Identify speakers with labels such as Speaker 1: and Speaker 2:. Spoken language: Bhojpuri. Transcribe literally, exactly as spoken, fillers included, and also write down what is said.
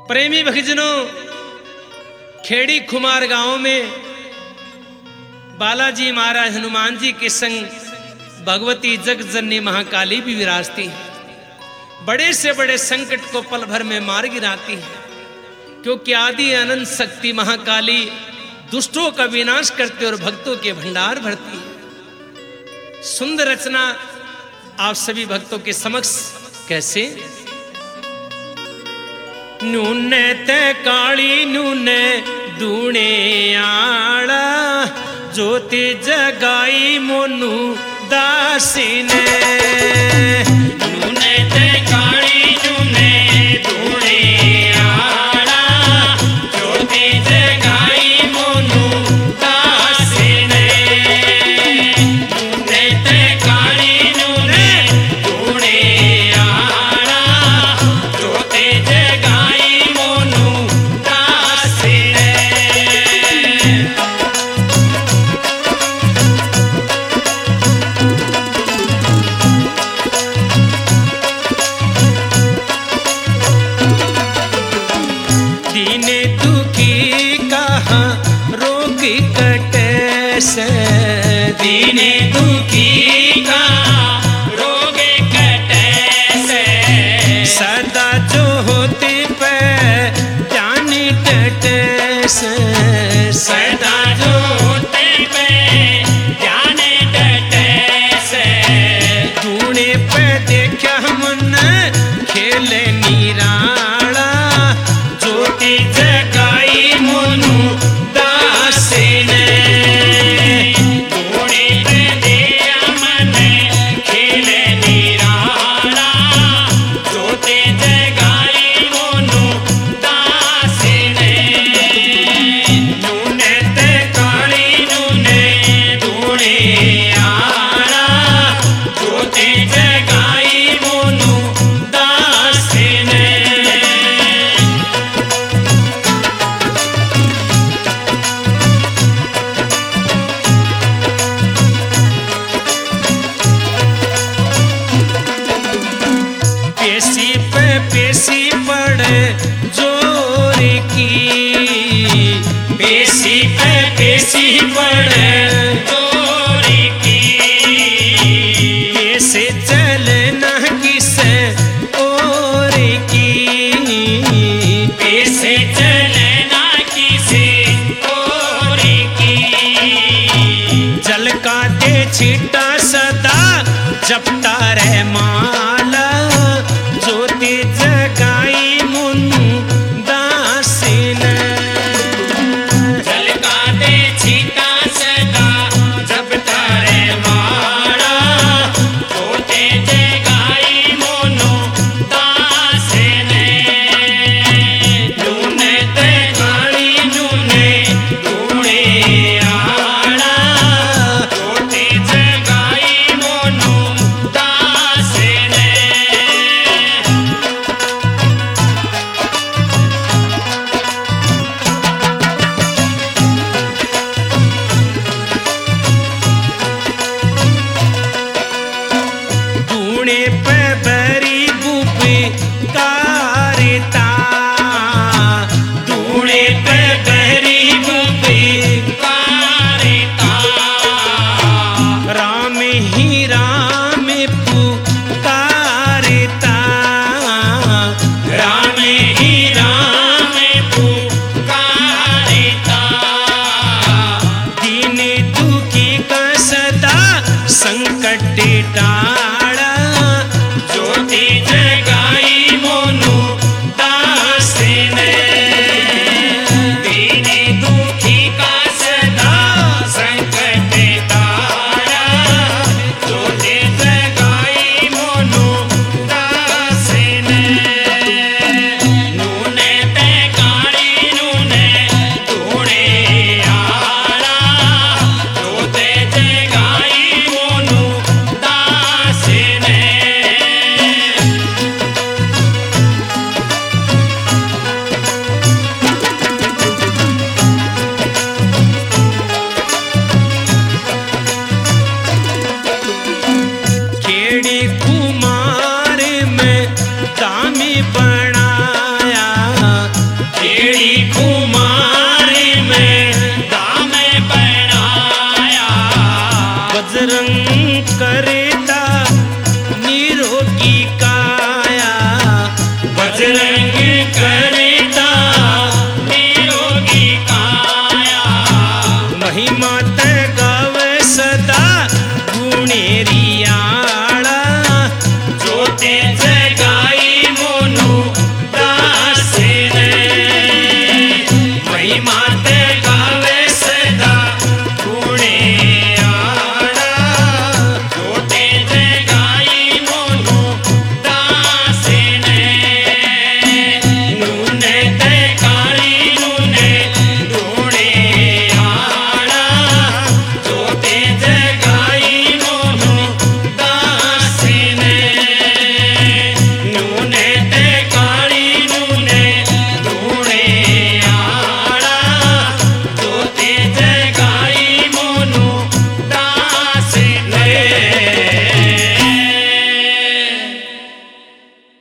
Speaker 1: प्रेमी भक्तजनों, खेड़ी खुमार गांव में बालाजी महाराज हनुमान जी के संग भगवती जगजननी महाकाली भी विराजती है। बड़े से बड़े संकट को पल भर में मार गिराती है, क्योंकि आदि अनंत शक्ति महाकाली दुष्टों का विनाश करते और भक्तों के भंडार भरती है। सुंदर रचना आप सभी भक्तों के समक्ष कैसे? नूने ते काली नूने दूने आड़ा, ज्योति जगाई मोनू दासी ने।
Speaker 2: नूने ते काली नूने दूने आड़ा, ज्योति जगाई मोनू दासी ने। नूने ते काली नूने दूने आड़ा, ज्योति जगाई मोनू दासी ने।
Speaker 1: दीने दुखी कहाँ रोगी कटे से,
Speaker 2: दीने दुखी का रोग कटे से।
Speaker 1: सदा जो होती पे जानी टटे से।
Speaker 2: सदा जो होते पे जाने डटे से।
Speaker 1: दूने पे देखा मन खेले निराला,
Speaker 2: ज्योति जगाई मोनू दासी ने। दूने पे दिया मन खेले निराला, ज्योति जगाई मोनू दासी ने। नूने ते काली नूने दूने आड़ा, ज्योति जगाई मोनू दासी ने।
Speaker 1: पेशी पे पेशी पड़े जोर की,
Speaker 2: पेशी पे पेशी पड़े जोरी की।
Speaker 1: कैसे चलना किसे और की।
Speaker 2: पेशे चलना किसी और की।
Speaker 1: जल का दे छीटा सदा जपता रहे माला, ज्योति जगाई मुनु दासी ने।
Speaker 2: जल का दे छीटा सदा जब तारे मारा, ज्योति जगाई मोनू दासी ने। नूने ते काली नूने दूने आड़ा, ज्योति जगाई मोनू दासी ने।
Speaker 1: दूने पे बरी गुपी कारता,
Speaker 2: दूने पे गरीब पुकारता।
Speaker 1: राम ही राम पुकारता।
Speaker 2: राम ही राम पुकारता।
Speaker 1: दीन दुखी का सदा संकट टाड़ा,
Speaker 2: ज्योति जगाई मोनू दासी ने। दीने दुखी का सदा संकट तारा, ज्योति जगाई मोनू दासी ने। नूने ते काली नूने दूने आड़ा, ज्योति जगाई मोनू दासी ने।
Speaker 1: खेड़ी कुमार में दामी बनाया,
Speaker 2: ने